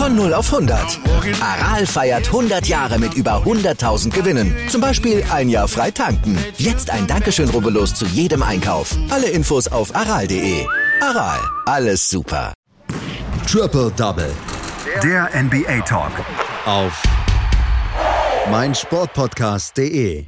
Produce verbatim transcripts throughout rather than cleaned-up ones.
Von null auf hundert. Aral feiert hundert Jahre mit über hunderttausend Gewinnen. Zum Beispiel ein Jahr frei tanken. Jetzt ein Dankeschön, rubbellos zu jedem Einkauf. Alle Infos auf aral punkt de. Aral, alles super. Triple Double. Der N B A Talk. Auf meinsportpodcast punkt de.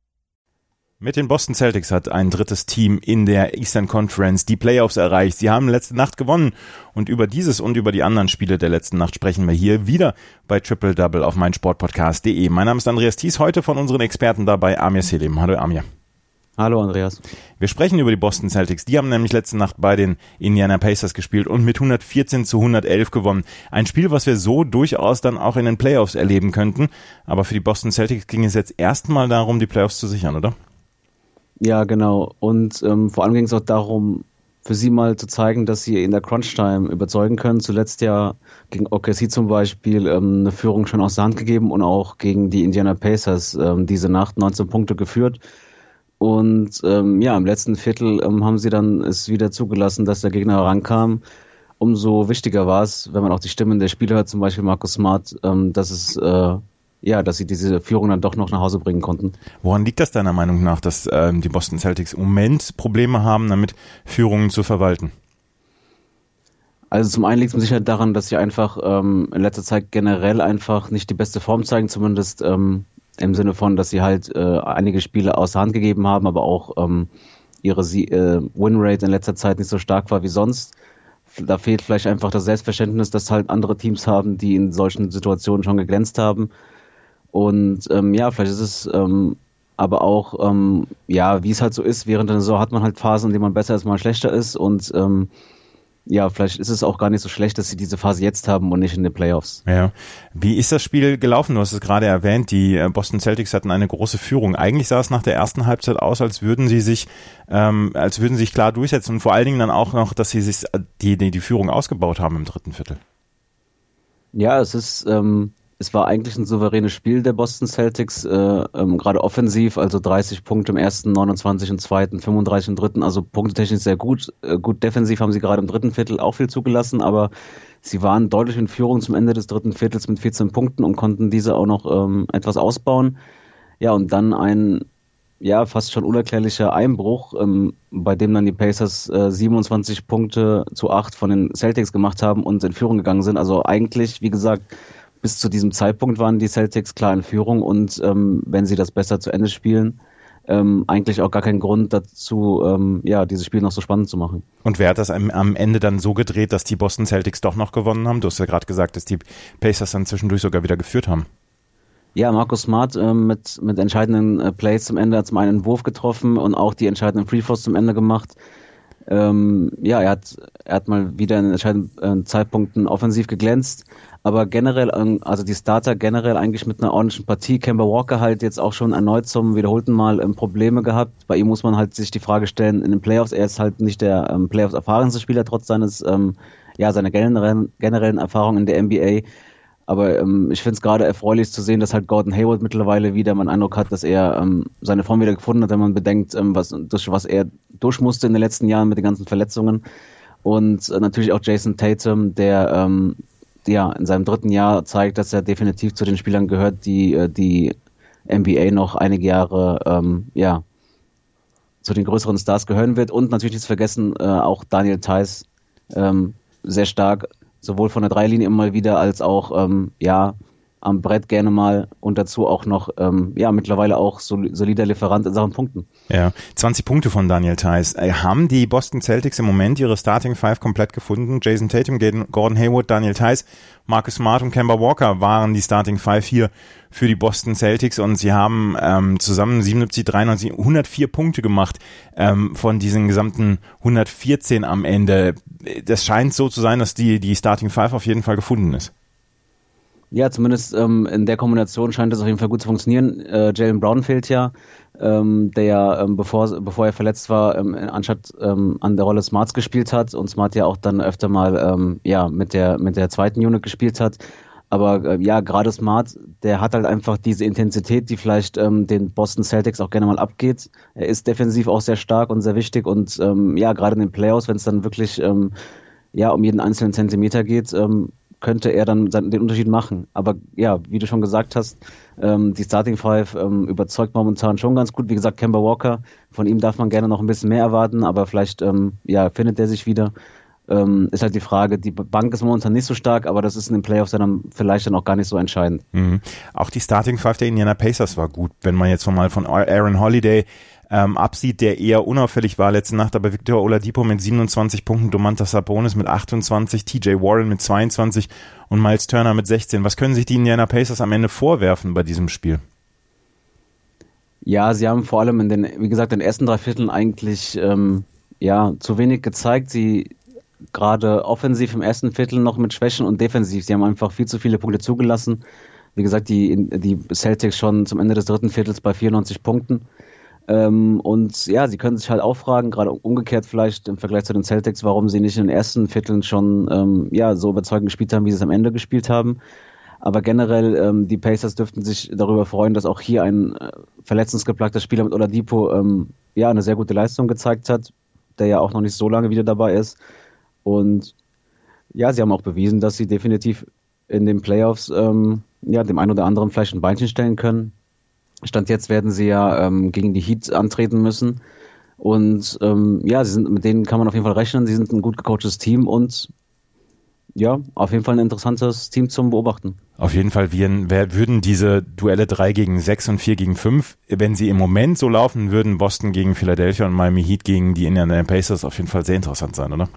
Mit den Boston Celtics hat ein drittes Team in der Eastern Conference die Playoffs erreicht. Sie haben letzte Nacht gewonnen und über dieses und über die anderen Spiele der letzten Nacht sprechen wir hier wieder bei Triple Double auf meinsportpodcast punkt de. Mein Name ist Andreas Thies, heute von unseren Experten dabei Amir Selim. Hallo Amir. Hallo Andreas. Wir sprechen über die Boston Celtics. Die haben nämlich letzte Nacht bei den Indiana Pacers gespielt und mit hundertvierzehn zu hundertelf gewonnen. Ein Spiel, was wir so durchaus dann auch in den Playoffs erleben könnten. Aber für die Boston Celtics ging es jetzt erstmal darum, die Playoffs zu sichern, oder? Ja, genau. Und ähm, vor allem ging es auch darum, für sie mal zu zeigen, dass sie in der Crunch-Time überzeugen können. Zuletzt ja gegen O K C zum Beispiel ähm, eine Führung schon aus der Hand gegeben und auch gegen die Indiana Pacers ähm, diese Nacht neunzehn Punkte geführt. Und ähm, ja, im letzten Viertel ähm, haben sie dann es wieder zugelassen, dass der Gegner herankam. Umso wichtiger war es, wenn man auch die Stimmen der Spieler hört, zum Beispiel Marcus Smart, ähm, dass es äh, ja, dass sie diese Führung dann doch noch nach Hause bringen konnten. Woran liegt das deiner Meinung nach, dass ähm, die Boston Celtics im Moment Probleme haben, damit Führungen zu verwalten? Also zum einen liegt es mit Sicherheit daran, dass sie einfach ähm, in letzter Zeit generell einfach nicht die beste Form zeigen, zumindest ähm, im Sinne von, dass sie halt äh, einige Spiele außer Hand gegeben haben, aber auch ähm, ihre Sie- äh, Winrate in letzter Zeit nicht so stark war wie sonst. Da fehlt vielleicht einfach das Selbstverständnis, dass halt andere Teams haben, die in solchen Situationen schon geglänzt haben. Und ähm, ja, vielleicht ist es ähm, aber auch, ähm, ja, wie es halt so ist, während der Saison hat man halt Phasen, in denen man besser ist, mal schlechter ist. Und ähm, ja, vielleicht ist es auch gar nicht so schlecht, dass sie diese Phase jetzt haben und nicht in den Playoffs. Ja. Wie ist das Spiel gelaufen? Du hast es gerade erwähnt, die Boston Celtics hatten eine große Führung. Eigentlich sah es nach der ersten Halbzeit aus, als würden sie sich, ähm, als würden sie sich klar durchsetzen und vor allen Dingen dann auch noch, dass sie sich die, die, die Führung ausgebaut haben im dritten Viertel. Ja, es ist, ähm, es war eigentlich ein souveränes Spiel der Boston Celtics, äh, ähm, gerade offensiv, also dreißig Punkte im ersten, neunundzwanzig im zweiten, fünfunddreißig im dritten, also punktetechnisch sehr gut. Äh, gut defensiv haben sie gerade im dritten Viertel auch viel zugelassen, aber sie waren deutlich in Führung zum Ende des dritten Viertels mit vierzehn Punkten und konnten diese auch noch ähm, etwas ausbauen. Ja, und dann ein ja fast schon unerklärlicher Einbruch, ähm, bei dem dann die Pacers äh, siebenundzwanzig Punkte zu acht von den Celtics gemacht haben und in Führung gegangen sind. Also eigentlich, wie gesagt, bis zu diesem Zeitpunkt waren die Celtics klar in Führung und ähm, wenn sie das besser zu Ende spielen, ähm, eigentlich auch gar keinen Grund dazu, ähm, ja, dieses Spiel noch so spannend zu machen. Und wer hat das am, am Ende dann so gedreht, dass die Boston Celtics doch noch gewonnen haben? Du hast ja gerade gesagt, dass die Pacers dann zwischendurch sogar wieder geführt haben. Ja, Marcus Smart ähm, mit, mit entscheidenden äh, Plays zum Ende hat zum einen einen Wurf getroffen und auch die entscheidenden Free Throws zum Ende gemacht. Ähm, ja, er hat, er hat mal wieder in entscheidenden äh, Zeitpunkten offensiv geglänzt, aber generell, also die Starter generell eigentlich mit einer ordentlichen Partie. Kemba Walker halt jetzt auch schon erneut zum wiederholten Mal ähm, Probleme gehabt. Bei ihm muss man halt sich die Frage stellen, in den Playoffs, er ist halt nicht der ähm, Playoffs erfahrenste Spieler, trotz seines, ähm, ja, seiner generellen, generellen Erfahrung in der N B A. Aber ähm, ich finde es gerade erfreulich zu sehen, dass halt Gordon Hayward mittlerweile wieder man Eindruck hat, dass er ähm, seine Form wieder gefunden hat, wenn man bedenkt, ähm, was, durch was er durch musste in den letzten Jahren mit den ganzen Verletzungen. Und äh, natürlich auch Jason Tatum, der ähm, ja in seinem dritten Jahr zeigt, dass er definitiv zu den Spielern gehört, die äh, die N B A noch einige Jahre ähm, ja zu den größeren Stars gehören wird. Und natürlich nicht zu vergessen, äh, auch Daniel Theis ähm, sehr stark, sowohl von der Dreilinie immer mal wieder, als auch ähm, ja am Brett gerne mal und dazu auch noch ähm, ja mittlerweile auch solider Lieferant in Sachen Punkten. Ja, zwanzig Punkte von Daniel Theis. Haben die Boston Celtics im Moment ihre Starting Five komplett gefunden? Jason Tatum, Gordon Hayward, Daniel Theis, Marcus Smart und Kemba Walker waren die Starting Five hier für die Boston Celtics und sie haben ähm, zusammen siebenundsiebzig, dreiundneunzig, hundertvier Punkte gemacht ähm, von diesen gesamten hundertvierzehn am Ende. Das scheint so zu sein, dass die, die Starting Five auf jeden Fall gefunden ist. Ja, zumindest ähm, in der Kombination scheint es auf jeden Fall gut zu funktionieren. Äh, Jaylen Brown fehlt ja, ähm, der ja, ähm, bevor, bevor er verletzt war, ähm, anstatt ähm, an der Rolle Smarts gespielt hat und Smart ja auch dann öfter mal ähm, ja mit der mit der zweiten Unit gespielt hat. Aber äh, ja, gerade Smart, der hat halt einfach diese Intensität, die vielleicht ähm, den Boston Celtics auch gerne mal abgeht. Er ist defensiv auch sehr stark und sehr wichtig und ähm, ja, gerade in den Playoffs, wenn es dann wirklich ähm, ja um jeden einzelnen Zentimeter geht, ähm, könnte er dann den Unterschied machen. Aber ja, wie du schon gesagt hast, ähm, die Starting Five ähm, überzeugt momentan schon ganz gut. Wie gesagt, Kemba Walker, von ihm darf man gerne noch ein bisschen mehr erwarten, aber vielleicht ähm, ja, findet er sich wieder. Ähm, ist halt die Frage, die Bank ist momentan nicht so stark, aber das ist in den Playoffs dann vielleicht dann auch gar nicht so entscheidend. Mhm. Auch die Starting Five der Indiana Pacers war gut, wenn man jetzt mal von Aaron Holiday ähm, absieht, der eher unauffällig war letzte Nacht, aber Victor Oladipo mit siebenundzwanzig Punkten, Domantas Sabonis mit achtundzwanzig, T J Warren mit zweiundzwanzig und Miles Turner mit sechzehn. Was können sich die Indiana Pacers am Ende vorwerfen bei diesem Spiel? Ja, sie haben vor allem in den, wie gesagt, in den ersten drei Vierteln eigentlich ähm, ja zu wenig gezeigt. Sie gerade offensiv im ersten Viertel noch mit Schwächen und defensiv. Sie haben einfach viel zu viele Punkte zugelassen. Wie gesagt, die, die Celtics schon zum Ende des dritten Viertels bei vierundneunzig Punkten. Ähm, und ja, sie können sich halt auch fragen, gerade umgekehrt vielleicht im Vergleich zu den Celtics, warum sie nicht in den ersten Vierteln schon ähm, ja so überzeugend gespielt haben, wie sie es am Ende gespielt haben. Aber generell, ähm, die Pacers dürften sich darüber freuen, dass auch hier ein äh, verletzungsgeplagter Spieler mit Oladipo ähm, ja eine sehr gute Leistung gezeigt hat, der ja auch noch nicht so lange wieder dabei ist. Und ja, sie haben auch bewiesen, dass sie definitiv in den Playoffs ähm, ja, dem einen oder anderen vielleicht ein Beinchen stellen können. Stand jetzt werden sie ja ähm, gegen die Heat antreten müssen. Und ähm, ja, sie sind, mit denen kann man auf jeden Fall rechnen. Sie sind ein gut gecoachtes Team und ja, auf jeden Fall ein interessantes Team zum Beobachten. Auf jeden Fall wären, wär, würden diese Duelle drei gegen sechs und vier gegen fünf, wenn sie im Moment so laufen würden, Boston gegen Philadelphia und Miami Heat gegen die Indiana Pacers auf jeden Fall sehr interessant sein, oder?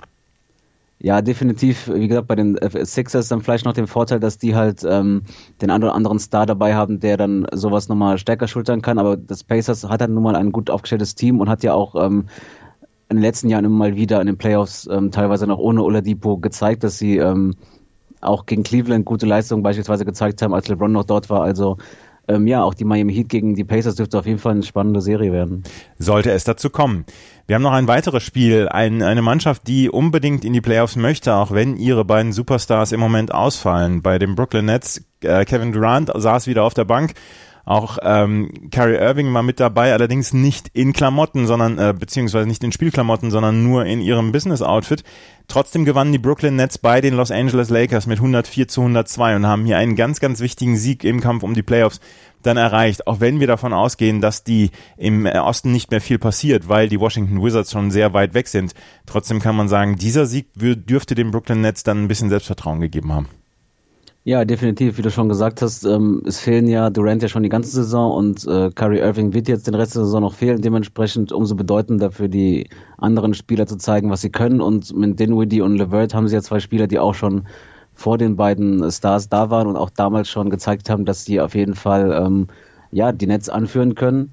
Ja, definitiv. Wie gesagt, bei den Sixers dann vielleicht noch den Vorteil, dass die halt ähm, den einen oder anderen Star dabei haben, der dann sowas nochmal stärker schultern kann. Aber das Pacers hat halt nun mal ein gut aufgestelltes Team und hat ja auch ähm, in den letzten Jahren immer mal wieder in den Playoffs ähm, teilweise noch ohne Oladipo gezeigt, dass sie ähm, auch gegen Cleveland gute Leistungen beispielsweise gezeigt haben, als LeBron noch dort war. Also ähm, ja, auch die Miami Heat gegen die Pacers dürfte auf jeden Fall eine spannende Serie werden. Sollte es dazu kommen. Wir haben noch ein weiteres Spiel, ein, eine Mannschaft, die unbedingt in die Playoffs möchte, auch wenn ihre beiden Superstars im Moment ausfallen. Bei den Brooklyn Nets, äh, Kevin Durant saß wieder auf der Bank, auch ähm, Kyrie Irving war mit dabei, allerdings nicht in Klamotten, sondern äh, beziehungsweise nicht in Spielklamotten, sondern nur in ihrem Business-Outfit. Trotzdem gewannen die Brooklyn Nets bei den Los Angeles Lakers mit hundertvier zu hundertzwei und haben hier einen ganz, ganz wichtigen Sieg im Kampf um die Playoffs dann erreicht, auch wenn wir davon ausgehen, dass die im Osten nicht mehr viel passiert, weil die Washington Wizards schon sehr weit weg sind. Trotzdem kann man sagen, dieser Sieg dürfte den Brooklyn Nets dann ein bisschen Selbstvertrauen gegeben haben. Ja, definitiv, wie du schon gesagt hast, ähm, es fehlen ja Durant ja schon die ganze Saison und äh, Kyrie Irving wird jetzt den Rest der Saison noch fehlen, dementsprechend umso bedeutender für die anderen Spieler zu zeigen, was sie können, und mit Dinwiddie und LeVert haben sie ja zwei Spieler, die auch schon vor den beiden Stars da waren und auch damals schon gezeigt haben, dass sie auf jeden Fall ähm, ja die Nets anführen können.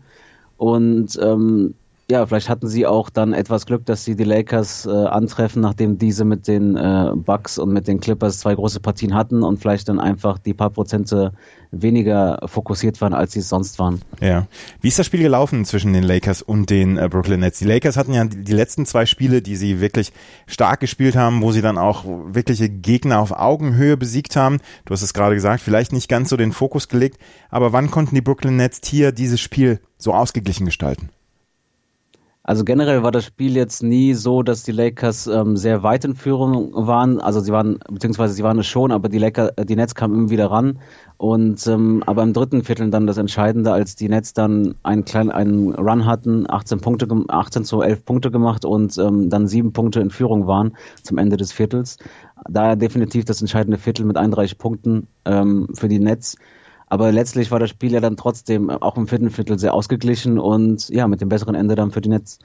Und ähm, ja, vielleicht hatten sie auch dann etwas Glück, dass sie die Lakers äh, antreffen, nachdem diese mit den äh, Bucks und mit den Clippers zwei große Partien hatten und vielleicht dann einfach die paar Prozente weniger fokussiert waren, als sie es sonst waren. Ja. Wie ist das Spiel gelaufen zwischen den Lakers und den äh, Brooklyn Nets? Die Lakers hatten ja die, die letzten zwei Spiele, die sie wirklich stark gespielt haben, wo sie dann auch wirkliche Gegner auf Augenhöhe besiegt haben. Du hast es gerade gesagt, vielleicht nicht ganz so den Fokus gelegt, aber wann konnten die Brooklyn Nets hier dieses Spiel so ausgeglichen gestalten? Also generell war das Spiel jetzt nie so, dass die Lakers ähm, sehr weit in Führung waren. Also sie waren, beziehungsweise sie waren es schon, aber die Lakers, die Nets kamen immer wieder ran. Und ähm, aber im dritten Viertel dann das Entscheidende, als die Nets dann einen kleinen einen Run hatten, achtzehn Punkte, achtzehn zu elf Punkte gemacht und ähm, dann sieben Punkte in Führung waren zum Ende des Viertels. Daher definitiv das entscheidende Viertel mit einunddreißig Punkten ähm, für die Nets. Aber letztlich war das Spiel ja dann trotzdem auch im vierten Viertel sehr ausgeglichen und ja, mit dem besseren Ende dann für die Nets.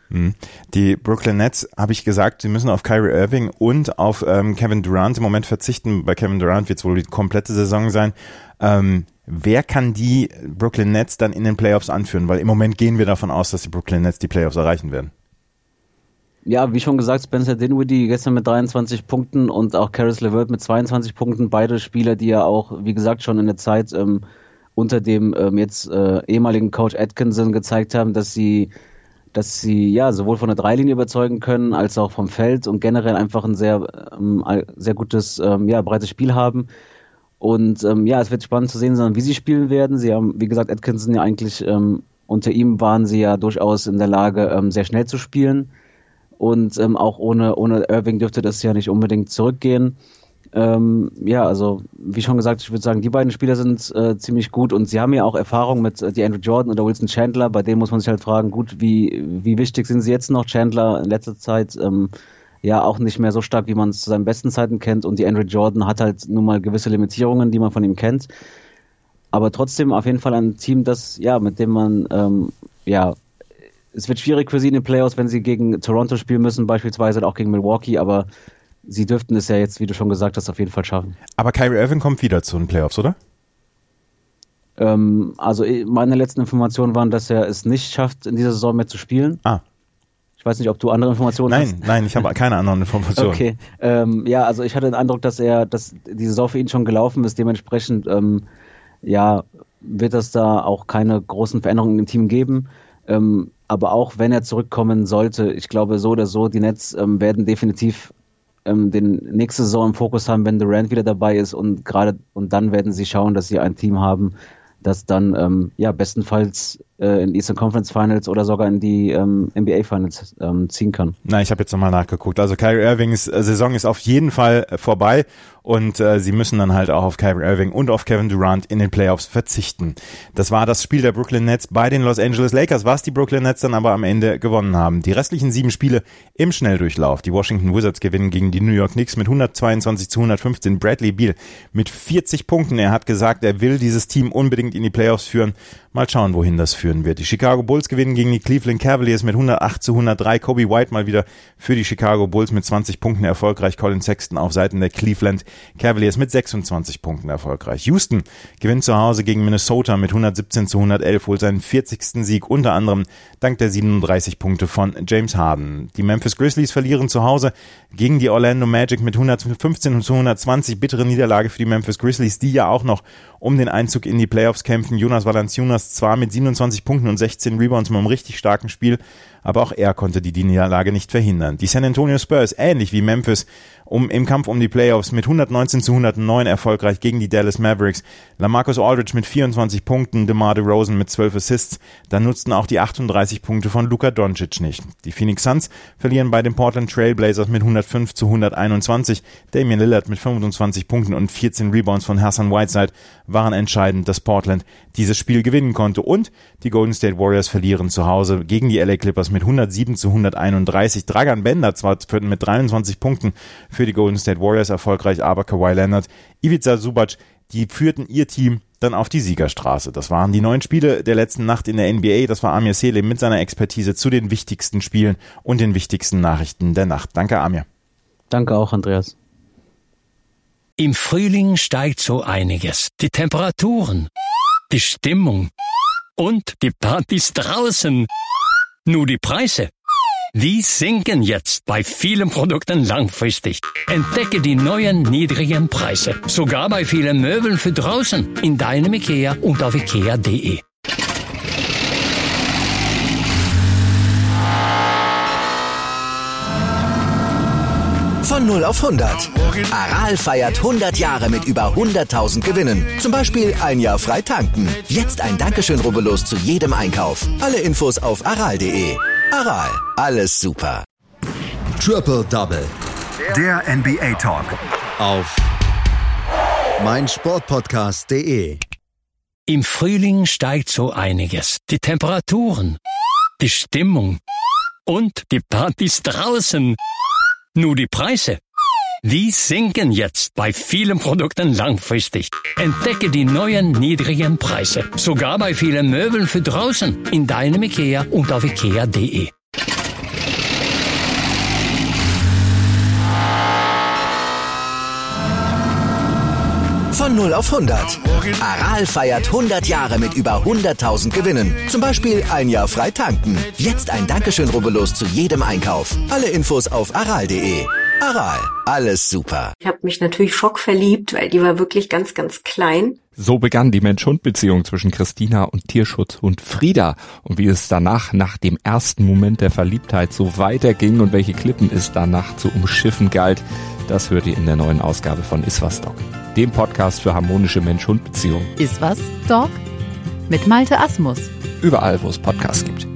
Die Brooklyn Nets, habe ich gesagt, sie müssen auf Kyrie Irving und auf ähm, Kevin Durant im Moment verzichten. Bei Kevin Durant wird es wohl die komplette Saison sein. Ähm, wer kann die Brooklyn Nets dann in den Playoffs anführen? Weil im Moment gehen wir davon aus, dass die Brooklyn Nets die Playoffs erreichen werden. Ja, wie schon gesagt, Spencer Dinwiddie gestern mit dreiundzwanzig Punkten und auch Caris LeVert mit zweiundzwanzig Punkten. Beide Spieler, die ja auch, wie gesagt, schon in der Zeit ähm, unter dem ähm, jetzt äh, ehemaligen Coach Atkinson gezeigt haben, dass sie dass sie ja sowohl von der Dreilinie überzeugen können, als auch vom Feld und generell einfach ein sehr ähm, sehr gutes, ähm, ja, breites Spiel haben. Und ähm, ja, es wird spannend zu sehen sein, wie sie spielen werden. Sie haben, wie gesagt, Atkinson ja eigentlich, ähm, unter ihm waren sie ja durchaus in der Lage, ähm, sehr schnell zu spielen. Und ähm, auch ohne ohne Irving dürfte das ja nicht unbedingt zurückgehen. Ähm, ja, also wie schon gesagt, ich würde sagen, die beiden Spieler sind äh, ziemlich gut und sie haben ja auch Erfahrung mit äh, DeAndre Jordan oder Wilson Chandler. Bei denen muss man sich halt fragen, gut, wie wie wichtig sind sie jetzt noch? Chandler in letzter Zeit ähm, ja auch nicht mehr so stark, wie man es zu seinen besten Zeiten kennt, und DeAndre Jordan hat halt nun mal gewisse Limitierungen, die man von ihm kennt. Aber trotzdem auf jeden Fall ein Team, das ja mit dem man ähm, ja es wird schwierig für sie in den Playoffs, wenn sie gegen Toronto spielen müssen, beispielsweise oder auch gegen Milwaukee, aber sie dürften es ja jetzt, wie du schon gesagt hast, auf jeden Fall schaffen. Aber Kyrie Irving kommt wieder zu den Playoffs, oder? Ähm, also meine letzten Informationen waren, dass er es nicht schafft, in dieser Saison mehr zu spielen. Ah. Ich weiß nicht, ob du andere Informationen nein, hast. Nein, nein, ich habe keine anderen Informationen. Okay, ähm, ja, also ich hatte den Eindruck, dass er, dass die Saison für ihn schon gelaufen ist. Dementsprechend, ähm, ja, wird es da auch keine großen Veränderungen im Team geben. Ähm, aber auch wenn er zurückkommen sollte, ich glaube so oder so, die Nets ähm, werden definitiv ähm, den nächste Saison im Fokus haben, wenn Durant wieder dabei ist, und gerade und dann werden sie schauen, dass sie ein Team haben, das dann ähm, ja bestenfalls äh, in Eastern Conference Finals oder sogar in die ähm, N B A Finals ähm, ziehen kann. Na, ich habe jetzt nochmal nachgeguckt. Also Kyrie Irvings äh, Saison ist auf jeden Fall äh, vorbei und äh, sie müssen dann halt auch auf Kyrie Irving und auf Kevin Durant in den Playoffs verzichten. Das war das Spiel der Brooklyn Nets bei den Los Angeles Lakers, was die Brooklyn Nets dann aber am Ende gewonnen haben. Die restlichen sieben Spiele im Schnelldurchlauf. Die Washington Wizards gewinnen gegen die New York Knicks mit hundertzweiundzwanzig zu hundertfünfzehn. Bradley Beal mit vierzig Punkten. Er hat gesagt, er will dieses Team unbedingt in die Playoffs führen. Mal schauen, wohin das führen wird. Die Chicago Bulls gewinnen gegen die Cleveland Cavaliers mit hundertacht zu hundertdrei. Kobe White mal wieder für die Chicago Bulls mit zwanzig Punkten erfolgreich. Colin Sexton auf Seiten der Cleveland Cavaliers mit sechsundzwanzig Punkten erfolgreich. Houston gewinnt zu Hause gegen Minnesota mit hundertsiebzehn zu hundertelf, holt seinen vierzigsten Sieg, unter anderem dank der siebenunddreißig Punkte von James Harden. Die Memphis Grizzlies verlieren zu Hause gegen die Orlando Magic mit hundertfünfzehn zu hundertzwanzig. Bittere Niederlage für die Memphis Grizzlies, die ja auch noch um den Einzug in die Playoffs kämpfen. Jonas Valanciunas zwar mit siebenundzwanzig Punkten und sechzehn Rebounds mit einem richtig starken Spiel, aber auch er konnte die, die Niederlage nicht verhindern. Die San Antonio Spurs, ähnlich wie Memphis, um im Kampf um die Playoffs mit hundertneunzehn zu hundertneun erfolgreich gegen die Dallas Mavericks. LaMarcus Aldridge mit vierundzwanzig Punkten, DeMar DeRozan mit zwölf Assists. Da nutzten auch die achtunddreißig Punkte von Luka Doncic nicht. Die Phoenix Suns verlieren bei den Portland Trail Blazers mit hundertfünf zu hunderteinundzwanzig. Damian Lillard mit fünfundzwanzig Punkten und vierzehn Rebounds von Hassan Whiteside waren entscheidend, dass Portland dieses Spiel gewinnen konnte. Und die Golden State Warriors verlieren zu Hause gegen die L A Clippers mit hundertsieben zu hunderteinunddreißig. Dragan Bender zwar mit dreiundzwanzig Punkten für die Golden State Warriors erfolgreich, aber Kawhi Leonard, Ivica Zubac, die führten ihr Team dann auf die Siegerstraße. Das waren die neun Spiele der letzten Nacht in der N B A. Das war Amir Selim mit seiner Expertise zu den wichtigsten Spielen und den wichtigsten Nachrichten der Nacht. Danke, Amir. Danke auch, Andreas. Im Frühling steigt so einiges. Die Temperaturen, die Stimmung und die Partys draußen. Nur die Preise, die sinken jetzt bei vielen Produkten langfristig. Entdecke die neuen niedrigen Preise. Sogar bei vielen Möbeln für draußen. In deinem IKEA und auf ikea punkt de. Von null auf hundert. Aral feiert hundert Jahre mit über hunderttausend Gewinnen. Zum Beispiel ein Jahr frei tanken. Jetzt ein Dankeschön, rubbellos zu jedem Einkauf. Alle Infos auf aral punkt de. Aral, alles super. Triple Double. Der N B A Talk. Auf meinsportpodcast punkt de. Im Frühling steigt so einiges. Die Temperaturen, die Stimmung und die Partys draußen. Nur die Preise, die sinken jetzt bei vielen Produkten langfristig. Entdecke die neuen niedrigen Preise. Sogar bei vielen Möbeln für draußen. In deinem IKEA und auf ikea punkt de. Von null auf hundert. Aral feiert hundert Jahre mit über hunderttausend Gewinnen. Zum Beispiel ein Jahr frei tanken. Jetzt ein Dankeschön, rubbellos zu jedem Einkauf. Alle Infos auf aral punkt de. Aral, alles super. Ich habe mich natürlich schockverliebt, weil die war wirklich ganz, ganz klein. So begann die Mensch-Hund-Beziehung zwischen Christina und Tierschutzhund Frieda. Und wie es danach, nach dem ersten Moment der Verliebtheit, so weiterging und welche Klippen es danach zu umschiffen galt, das hört ihr in der neuen Ausgabe von Iswas Dog, dem Podcast für harmonische Mensch-Hund-Beziehungen. Iswas Dog? Mit Malte Asmus. Überall, wo es Podcasts gibt.